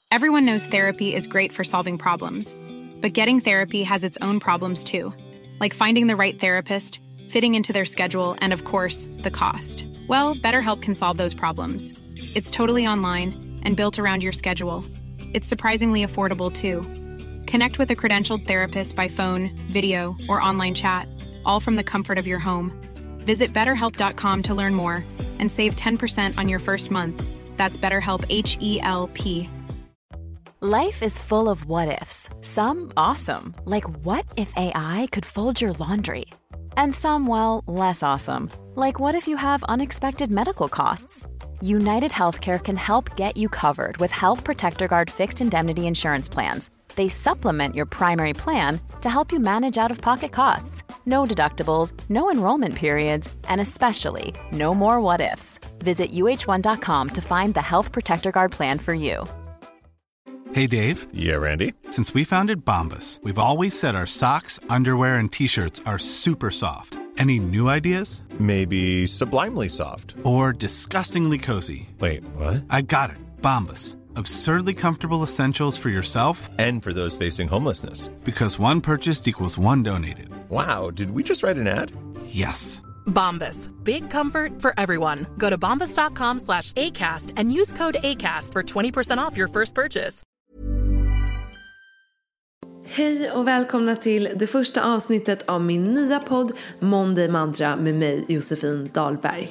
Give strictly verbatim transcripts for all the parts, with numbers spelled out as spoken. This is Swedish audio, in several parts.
Everyone knows therapy is great for solving problems, but getting therapy has its own problems too, like finding the right therapist, fitting into their schedule, and of course, the cost. Well, BetterHelp can solve those problems. It's totally online and built around your schedule. It's surprisingly affordable too. Connect with a credentialed therapist by phone, video, or online chat, all from the comfort of your home. Visit better help dot com to learn more and save ten percent on your first month. That's BetterHelp, H E L P. Life is full of what-ifs. Some awesome, like what if A I could fold your laundry? And some, well, less awesome, like what if you have unexpected medical costs? United Healthcare can help get you covered with Health Protector Guard fixed indemnity insurance plans. They supplement your primary plan to help you manage out-of-pocket costs. No deductibles, no enrollment periods, and especially no more what-ifs. Visit U H one dot com to find the Health Protector Guard plan for you. Hey, Dave. Yeah, Randy. Since we founded Bombas, we've always said our socks, underwear, and T-shirts are super soft. Any new ideas? Maybe sublimely soft. Or disgustingly cozy. Wait, what? I got it. Bombas. Absurdly comfortable essentials for yourself and for those facing homelessness. Because one purchased equals one donated. Wow, did we just write an ad? Yes. Bombas. Big comfort for everyone. Go to bombas dot com slash ACAST and use code ACAST for twenty percent off your first purchase. Hej och välkomna till det första avsnittet av min nya podd Monday Mantra med mig, Josefin Dahlberg.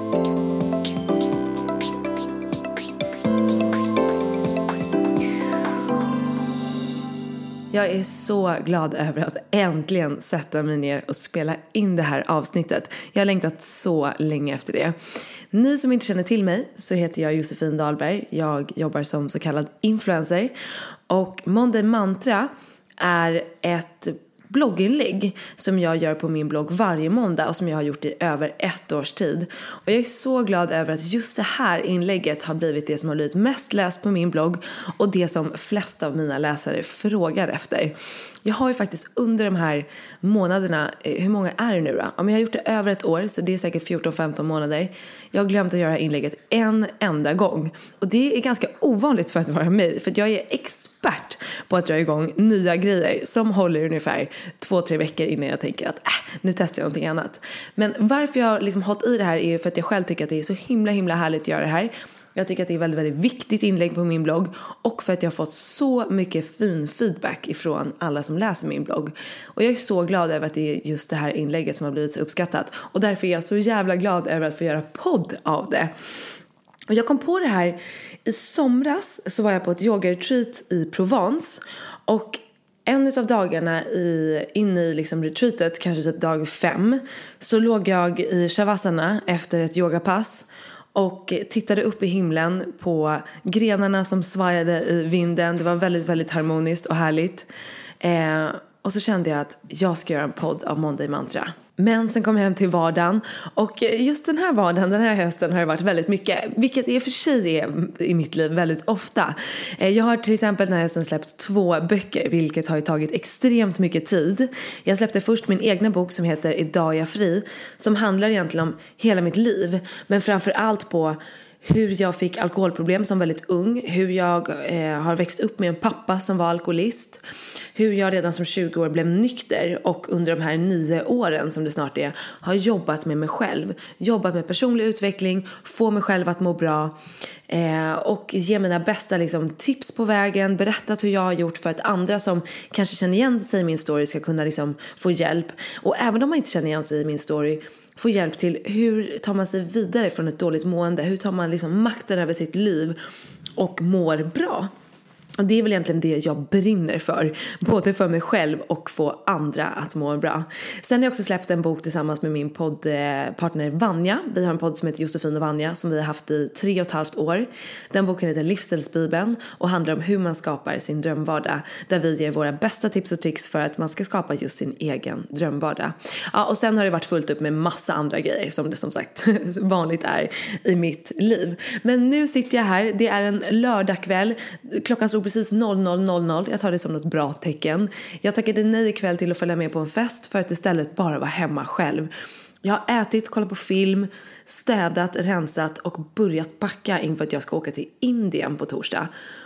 Jag är så glad över att äntligen sätta mig ner och spela in det här avsnittet. Jag har längtat så länge efter det. Ni som inte känner till mig så heter jag Josefin Dahlberg. Jag jobbar som så kallad influencer. Och Monday Mantra är ett blogginlägg som jag gör på min blogg varje måndag och som jag har gjort i över ett års tid. Och jag är så glad över att just det här inlägget har blivit det som har blivit mest läst på min blogg och det som flest av mina läsare frågar efter. Jag har ju faktiskt under de här månaderna, hur många är det nu då? Ja, men jag har gjort det över ett år, så det är säkert fjorton femton månader. Jag har glömt att göra inlägget en enda gång. Och det är ganska ovanligt för att vara mig, för att jag är expert på att dra igång nya grejer som håller ungefär två, tre veckor innan jag tänker att äh, nu testar jag någonting annat. Men varför jag har liksom hållit i det här är för att jag själv tycker att det är så himla himla härligt att göra det här. Jag tycker att det är väldigt, väldigt viktigt inlägg på min blogg och för att jag har fått så mycket fin feedback ifrån alla som läser min blogg. Och jag är så glad över att det är just det här inlägget som har blivit så uppskattat. Och därför är jag så jävla glad över att få göra podd av det. Och jag kom på det här i somras, så var jag på ett yoga-retreat i Provence och en av dagarna i, inne i liksom retreatet, kanske typ dag fem, så låg jag i shavasana efter ett yogapass och tittade upp i himlen på grenarna som svajade i vinden. Det var väldigt, väldigt harmoniskt och härligt. Eh, och så kände jag att jag ska göra en podd av Monday Mantra. Men sen kom jag hem till vardagen och just den här vardagen, den här hösten har det varit väldigt mycket, vilket är för sig är i mitt liv väldigt ofta. Jag har till exempel den här hösten släppt två böcker, vilket har tagit extremt mycket tid. Jag släppte först min egna bok som heter Idag är jag fri, som handlar egentligen om hela mitt liv, men framför allt på hur jag fick alkoholproblem som väldigt ung, hur jag eh, har växt upp med en pappa som var alkoholist, hur jag redan som tjugo år blev nykter och under de här nio åren som det snart är har jobbat med mig själv, jobbat med personlig utveckling, få mig själv att må bra eh, och ge mina bästa liksom, tips på vägen, berättat hur jag har gjort för att andra som kanske känner igen sig i min story ska kunna liksom, få hjälp. Och även om man inte känner igen sig i min story, få hjälp till hur tar man sig vidare från ett dåligt mående, hur tar man liksom makten över sitt liv och mår bra. Och det är väl egentligen det jag brinner för, både för mig själv och få andra att må bra. Sen har jag också släppt en bok tillsammans med min poddpartner Vanja. Vi har en podd som heter Josefin och Vanja som vi har haft i tre och ett halvt år. Den boken heter Livsstilsbibeln och handlar om hur man skapar sin drömvardag. Där vi ger våra bästa tips och tricks för att man ska skapa just sin egen drömvardag. Ja, och sen har det varit fullt upp med massa andra grejer som det som sagt vanligt är i mitt liv. Men nu sitter jag här, det är en lördagkväll, klockan slog precis noll noll noll noll. Jag tar det som något bra tecken. Jag tackade nej ikväll till att följa med på en fest för att istället bara vara hemma själv. Jag har ätit, kollat på film, städat, rensat och börjat packa inför att jag ska åka till Indien på torsdag.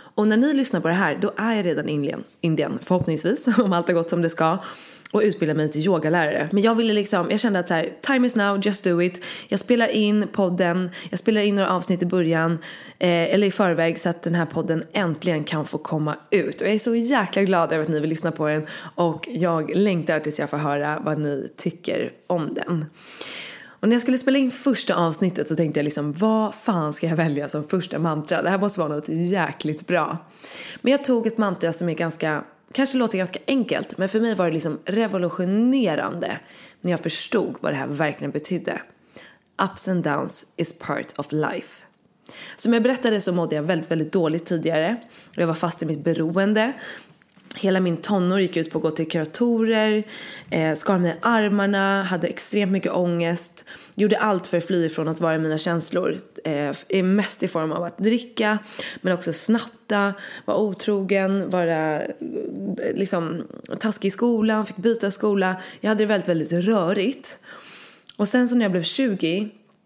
Och när ni lyssnar på det här, då är jag redan i Indien, förhoppningsvis, om allt har gått som det ska, och utbildar mig till yogalärare. Men jag ville liksom, jag kände att så här, time is now, just do it. Jag spelar in podden, jag spelar in några avsnitt i början, eh, eller i förväg, så att den här podden äntligen kan få komma ut. Och jag är så jäkla glad över att ni vill lyssna på den, och jag längtar tills jag får höra vad ni tycker om den. Och när jag skulle spela in första avsnittet så tänkte jag liksom, vad fan ska jag välja som första mantra? Det här måste vara något jäkligt bra. Men jag tog ett mantra som är ganska, kanske låter ganska enkelt, men för mig var det liksom revolutionerande när jag förstod vad det här verkligen betydde. Ups and downs is part of life. Som jag berättade så mådde jag väldigt, väldigt dåligt tidigare. Jag var fast i mitt beroende. Hela min tonår gick ut på att gå till kuratorer, eh, skar mig i armarna, hade extremt mycket ångest, gjorde allt för att fly ifrån att vara mina känslor, eh, mest i form av att dricka, men också snatta, vara otrogen, vara liksom taskig i skolan, fick byta skola. Jag hade det väldigt, väldigt rörigt. Och sen så när jag blev tjugo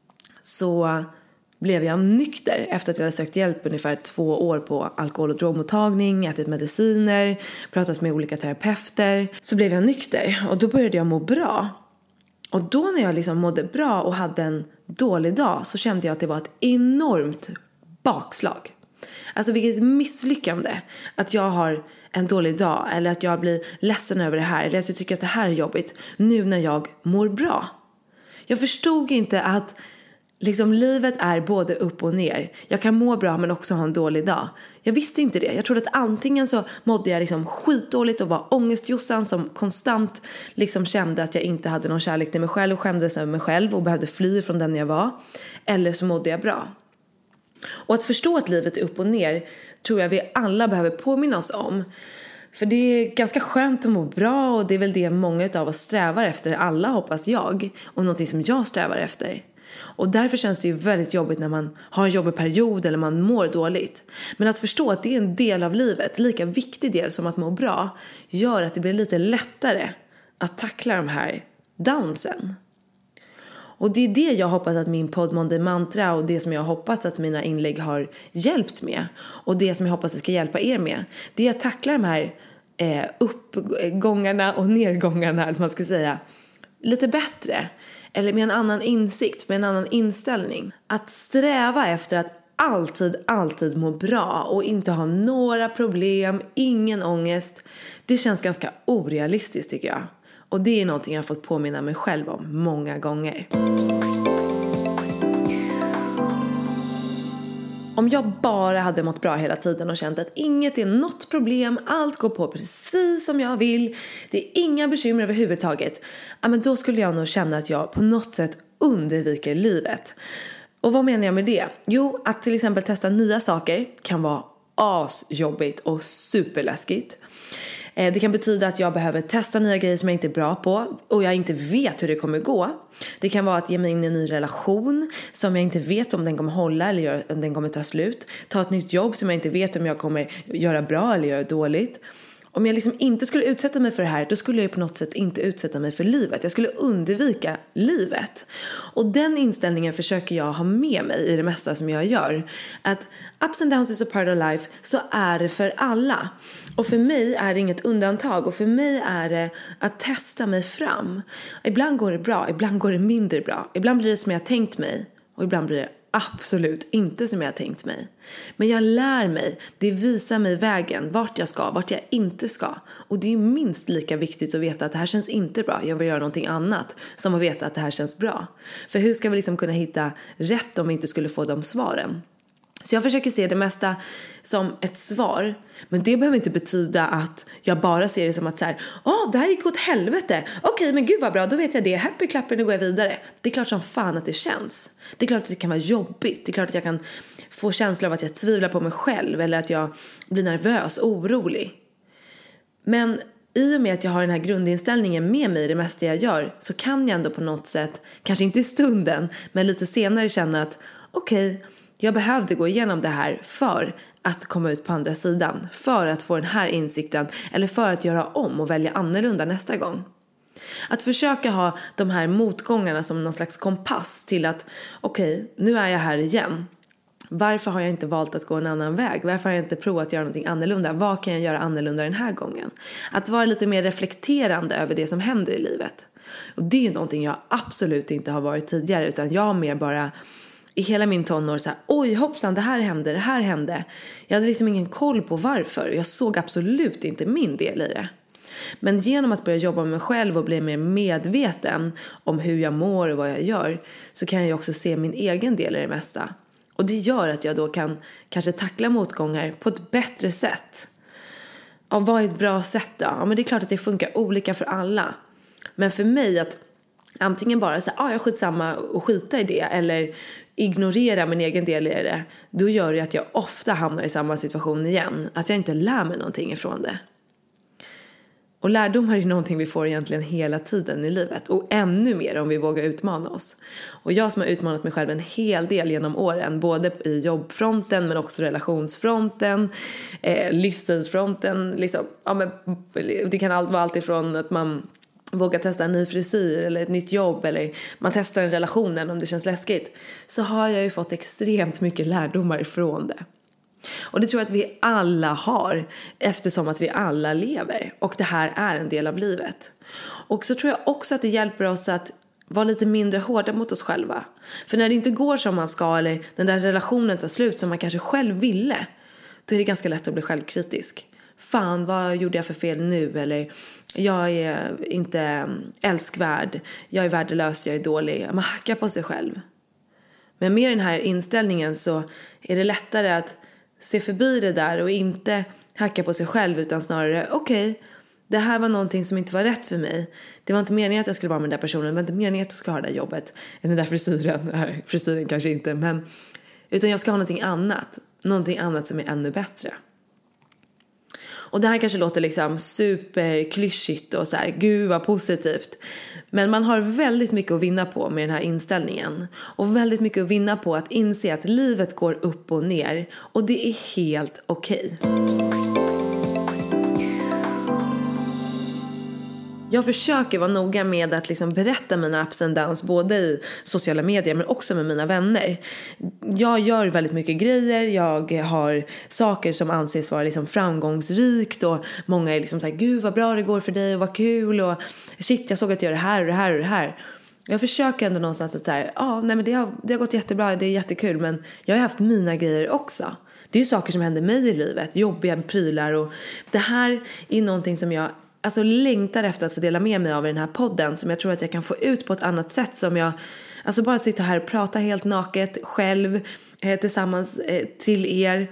så blev jag nykter efter att jag hade sökt hjälp ungefär två år på alkohol- och drogmottagning, ätit mediciner, pratat med olika terapeuter. Så blev jag nykter och då började jag må bra. Och då när jag liksom mådde bra och hade en dålig dag så kände jag att det var ett enormt bakslag. Alltså vilket misslyckande att jag har en dålig dag, eller att jag blir ledsen över det här, eller att jag tycker att det här är jobbigt nu när jag mår bra. Jag förstod inte att liksom livet är både upp och ner. Jag kan må bra men också ha en dålig dag. Jag visste inte det. Jag trodde att antingen så mådde jag liksom skitdåligt och var ångestjossan som konstant liksom kände att jag inte hade någon kärlek till mig själv och skämdes över mig själv och behövde fly från den jag var. Eller så mådde jag bra. Och att förstå att livet är upp och ner tror jag vi alla behöver påminna oss om. För det är ganska skönt att må bra, och det är väl det många av oss strävar efter. Alla, hoppas jag. Och någonting som jag strävar efter. Och därför känns det ju väldigt jobbigt när man har en jobbig period eller man mår dåligt. Men att förstå att det är en del av livet, lika viktig del som att må bra, gör att det blir lite lättare att tackla de här downsen. Och det är det jag hoppas att min podd Monday Mantra och det som jag hoppas att mina inlägg har hjälpt med, och det som jag hoppas att ska hjälpa er med, det är att tackla de här eh, uppgångarna och nedgångarna, att man ska säga, lite bättre. Eller med en annan insikt, med en annan inställning. Att sträva efter att alltid, alltid må bra och inte ha några problem, ingen ångest. Det känns ganska orealistiskt tycker jag. Och det är någonting jag har fått påminna mig själv om många gånger. Om jag bara hade mått bra hela tiden och känt att inget är något problem, allt går på precis som jag vill, det är inga bekymmer överhuvudtaget, ja, men då skulle jag nog känna att jag på något sätt undviker livet. Och vad menar jag med det? Jo, att till exempel testa nya saker kan vara asjobbigt och superläskigt. Det kan betyda att jag behöver testa nya grejer som jag inte är bra på och jag inte vet hur det kommer gå. Det kan vara att ge mig in i en ny relation som jag inte vet om den kommer hålla eller om den kommer ta slut. Ta ett nytt jobb som jag inte vet om jag kommer göra bra eller göra dåligt. Om jag liksom inte skulle utsätta mig för det här, då skulle jag på något sätt inte utsätta mig för livet. Jag skulle undvika livet. Och den inställningen försöker jag ha med mig i det mesta som jag gör. Att ups and downs is a part of life, så är det för alla. Och för mig är det inget undantag. Och för mig är det att testa mig fram. Ibland går det bra, ibland går det mindre bra. Ibland blir det som jag har tänkt mig. Och ibland blir det absolut inte som jag har tänkt mig. Men jag lär mig, det visar mig vägen, vart jag ska, vart jag inte ska. Och det är minst lika viktigt att veta att det här känns inte bra, jag vill göra någonting annat, som att veta att det här känns bra. För hur ska vi liksom kunna hitta rätt om vi inte skulle få de svaren? Så jag försöker se det mesta som ett svar. Men det behöver inte betyda att jag bara ser det som att så här, åh, det här gick åt helvete. Okej, men gud vad bra, då vet jag det. Happy klapper, nu går jag vidare. Det är klart som fan att det känns. Det är klart att det kan vara jobbigt. Det är klart att jag kan få känsla av att jag tvivlar på mig själv. Eller att jag blir nervös, orolig. Men i och med att jag har den här grundinställningen med mig i det mesta jag gör, så kan jag ändå på något sätt, kanske inte i stunden, men lite senare känna att okej, okay, jag behövde gå igenom det här för att komma ut på andra sidan. För att få den här insikten. Eller för att göra om och välja annorlunda nästa gång. Att försöka ha de här motgångarna som någon slags kompass till att okej, okay, nu är jag här igen. Varför har jag inte valt att gå en annan väg? Varför har jag inte provat att göra någonting annorlunda? Vad kan jag göra annorlunda den här gången? Att vara lite mer reflekterande över det som händer i livet. Och det är någonting jag absolut inte har varit tidigare, utan jag har mer bara i hela min tonår så här, oj hoppsan, det här hände, det här hände. Jag hade liksom ingen koll på varför. Jag såg absolut inte min del i det. Men genom att börja jobba med mig själv och bli mer medveten om hur jag mår och vad jag gör, så kan jag också se min egen del i det mesta. Och det gör att jag då kan kanske tackla motgångar på ett bättre sätt. Och vad är ett bra sätt då? Ja, men det är klart att det funkar olika för alla. Men för mig att antingen bara säga, ah, jag skitsamma och skita i det, eller ignorera min egen del i det, då gör det att jag ofta hamnar i samma situation igen. Att jag inte lär mig någonting ifrån det. Och lärdomar är någonting vi får egentligen hela tiden i livet. Och ännu mer om vi vågar utmana oss. Och jag som har utmanat mig själv en hel del genom åren. Både i jobbfronten men också relationsfronten. Eh, livsstilsfronten. Liksom, ja, men det kan allt vara allt ifrån att man vågar testa en ny frisyr eller ett nytt jobb. Eller man testar en relation om det känns läskigt. Så har jag ju fått extremt mycket lärdomar ifrån det. Och det tror jag att vi alla har, eftersom att vi alla lever. Och det här är en del av livet. Och så tror jag också att det hjälper oss att vara lite mindre hårda mot oss själva. För när det inte går som man ska, eller den där relationen tar slut som man kanske själv ville, då är det ganska lätt att bli självkritisk. Fan, vad gjorde jag för fel nu? Eller jag är inte älskvärd, jag är värdelös, jag är dålig. Man hackar på sig själv. Men med den här inställningen så är det lättare att se förbi det där och inte hacka på sig själv, utan snarare, okej, okay, det här var någonting som inte var rätt för mig. Det var inte meningen att jag skulle vara med den där personen, det var inte meningen att jag skulle ha det där jobbet, eller den där frisyren, nej, frisyren kanske inte, men utan jag ska ha någonting annat, någonting annat som är ännu bättre. Och det här kanske låter liksom superklyschigt och så här, gud vad positivt. Men man har väldigt mycket att vinna på med den här inställningen. Och väldigt mycket att vinna på att inse att livet går upp och ner. Och det är helt okej. Jag försöker vara noga med att liksom berätta mina ups and downs, både i sociala medier men också med mina vänner. Jag gör väldigt mycket grejer, jag har saker som anses vara liksom framgångsrikt, och många är liksom så här, gud vad bra det går för dig och vad kul, och shit, jag såg att jag gör det här och det här och det här. Jag försöker ändå någonstans att så här, ja, nej men det har, det har gått jättebra, det är jättekul, men jag har haft mina grejer också. Det är ju saker som händer mig i livet, jobbiga prylar, och det här är någonting som jag alltså längtar efter att få dela med mig av i den här podden, som jag tror att jag kan få ut på ett annat sätt, som jag alltså bara sitter här och pratar helt naket själv eh, tillsammans eh, till er.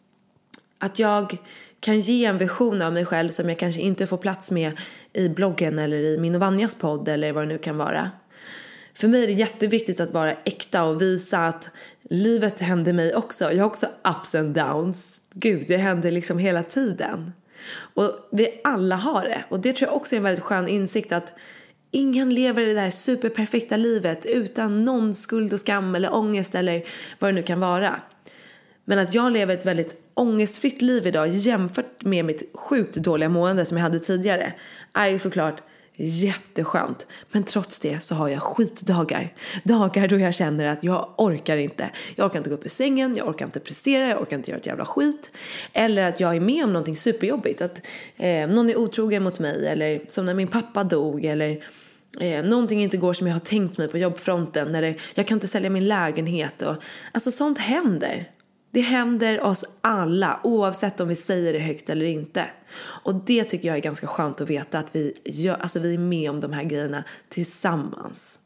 Att jag kan ge en vision av mig själv som jag kanske inte får plats med i bloggen eller i min och Vanjas podd eller vad det nu kan vara. För mig är det jätteviktigt att vara äkta och visa att livet händer mig också. Jag har också ups and downs. Gud, det händer liksom hela tiden. Och vi alla har det. Och det tror jag också är en väldigt skön insikt, att ingen lever det där superperfekta livet utan någon skuld och skam eller ångest eller vad det nu kan vara. Men att jag lever ett väldigt ångestfritt liv idag jämfört med mitt sjukt dåliga mående som jag hade tidigare är ju såklart jätteskönt. Men trots det så har jag skitdagar. Dagar då jag känner att jag orkar inte. Jag orkar inte gå upp ur sängen, jag orkar inte prestera, jag orkar inte göra ett jävla skit. Eller att jag är med om någonting superjobbigt. Att eh, någon är otrogen mot mig, eller som när min pappa dog, eller eh, någonting inte går som jag har tänkt mig på jobbfronten, eller jag kan inte sälja min lägenhet. Och, alltså sånt händer. Det händer oss alla, oavsett om vi säger det högt eller inte. Och det tycker jag är ganska skönt att veta, att vi, gör, alltså vi är med om de här grejerna tillsammans.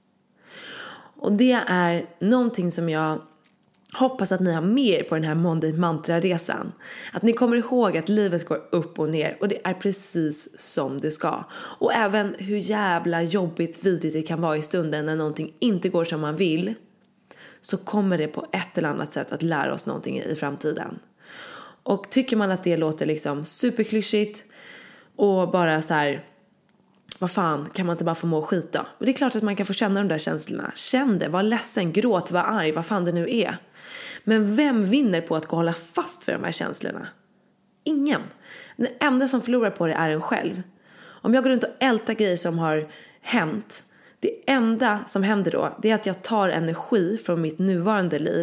Och det är någonting som jag hoppas att ni har med er på den här Monday Mantra-resan. Att ni kommer ihåg att livet går upp och ner, och det är precis som det ska. Och även hur jävla jobbigt, vidrigt det kan vara i stunden när någonting inte går som man vill, så kommer det på ett eller annat sätt att lära oss någonting i framtiden. Och tycker man att det låter liksom superklyschigt och bara så här, vad fan, kan man inte bara få må skit då? Och det är klart att man kan få känna de där känslorna. Känn det, var ledsen, gråt, var arg, vad fan det nu är. Men vem vinner på att gå hålla fast för de här känslorna? Ingen. Den enda som förlorar på det är en själv. Om jag går runt och ältar grejer som har hänt, det enda som händer då, det är att jag tar energi från mitt nuvarande liv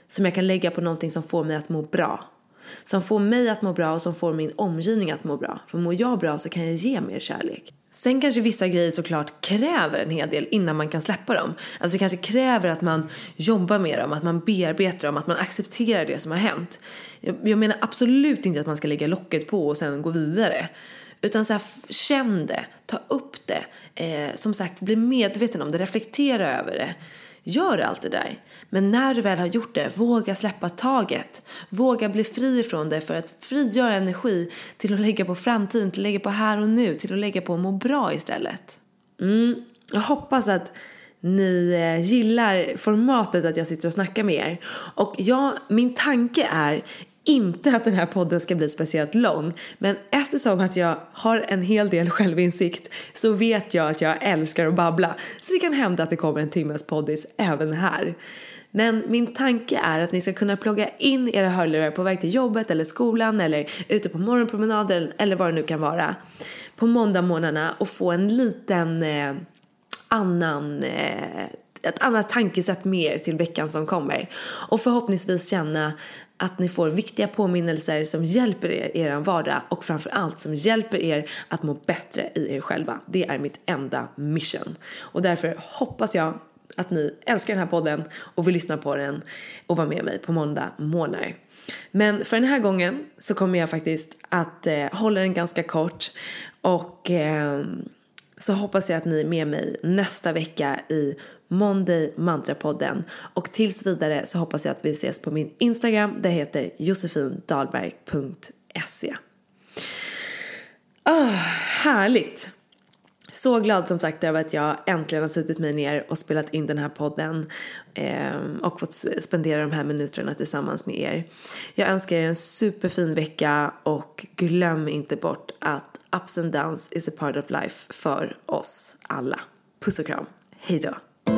som jag kan lägga på någonting som får mig att må bra. Som får mig att må bra och som får min omgivning att må bra. För mår jag bra så kan jag ge mer kärlek. Sen kanske vissa grejer såklart kräver en hel del innan man kan släppa dem. Alltså det kanske kräver att man jobbar med dem, att man bearbetar dem, att man accepterar det som har hänt. Jag, jag menar absolut inte att man ska lägga locket på och sen gå vidare. Utan så här, känn det, ta upp det. Eh, som sagt, bli medveten om det, reflektera över det. Gör allt det där. Men när du väl har gjort det, våga släppa taget. Våga bli fri från det för att frigöra energi till att lägga på framtiden, till att lägga på här och nu, till att lägga på att må bra istället. Mm, jag hoppas att ni gillar formatet att jag sitter och snackar med er. Och ja, min tanke är inte att den här podden ska bli speciellt lång, men eftersom att jag har en hel del självinsikt så vet jag att jag älskar att babbla. Så det kan hända att det kommer en timmes poddis även här. Men min tanke är att ni ska kunna plugga in era hörlurar på väg till jobbet eller skolan eller ute på morgonpromenader eller vad det nu kan vara på måndagmorgnarna och få en liten eh, annan eh, ett annat tankesätt mer till veckan som kommer. Och förhoppningsvis känna att ni får viktiga påminnelser som hjälper er i er vardag och framförallt som hjälper er att må bättre i er själva. Det är mitt enda mission. Och därför hoppas jag att ni älskar den här podden och vill lyssna på den och vara med mig på måndag morgnar. Men för den här gången så kommer jag faktiskt att eh, hålla den ganska kort och eh, så hoppas jag att ni är med mig nästa vecka i Monday Mantra-podden. Och tills vidare så hoppas jag att vi ses på min Instagram. Det heter josefindalberg punkt se. Ah, härligt! Så glad som sagt över att jag äntligen har suttit mig ner och spelat in den här podden eh, och fått spendera de här minuterna tillsammans med er. Jag önskar er en superfin vecka och glöm inte bort att ups and downs is a part of life för oss alla. Puss och kram. Hej då!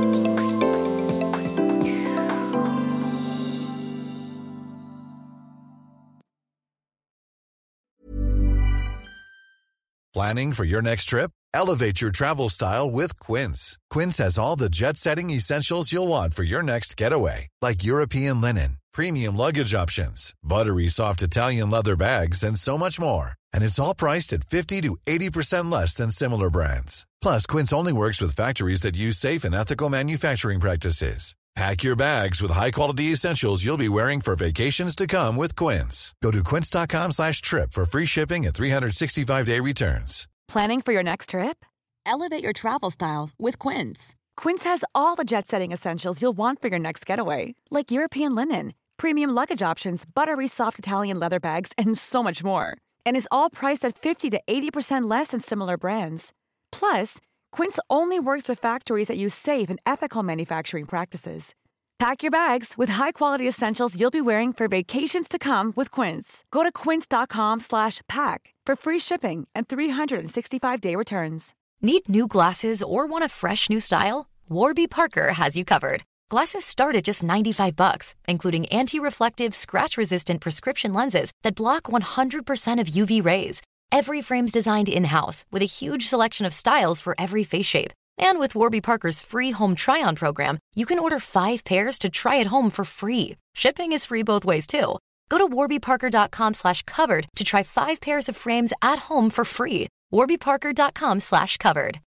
Planning for your next trip? Elevate your travel style with Quince. Quince has all the jet-setting essentials you'll want for your next getaway, like European linen, premium luggage options, buttery soft Italian leather bags, and so much more. And it's all priced at fifty to eighty percent less than similar brands. Plus, Quince only works with factories that use safe and ethical manufacturing practices. Pack your bags with high-quality essentials you'll be wearing for vacations to come with Quince. Go to quince.com slash trip for free shipping and three sixty-five day returns. Planning for your next trip? Elevate your travel style with Quince. Quince has all the jet-setting essentials you'll want for your next getaway, like European linen, premium luggage options, buttery soft Italian leather bags, and so much more. And is all priced at fifty to eighty percent less than similar brands. Plus, Quince only works with factories that use safe and ethical manufacturing practices. Pack your bags with high-quality essentials you'll be wearing for vacations to come with Quince. Go to quince.com slash pack for free shipping and three sixty-five day returns. Need new glasses or want a fresh new style? Warby Parker has you covered. Glasses start at just ninety-five bucks, including anti-reflective, scratch-resistant prescription lenses that block one hundred percent of U V rays. Every frame's designed in-house with a huge selection of styles for every face shape. And with Warby Parker's free home try-on program, you can order five pairs to try at home for free. Shipping is free both ways, too. Go to warbyparker.com slash covered to try five pairs of frames at home for free. warbyparker.com slash covered.